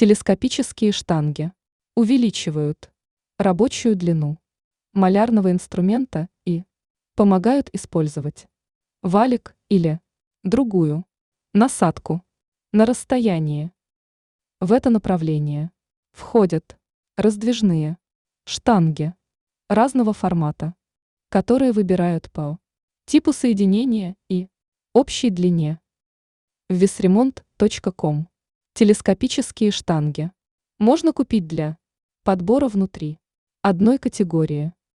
Телескопические штанги увеличивают рабочую длину малярного инструмента и помогают использовать валик или другую насадку на расстоянии. В это направление входят раздвижные штанги разного формата, которые выбирают по типу соединения и общей длине. Весремонт.ком. Телескопические штанги можно купить для подбора внутри одной категории.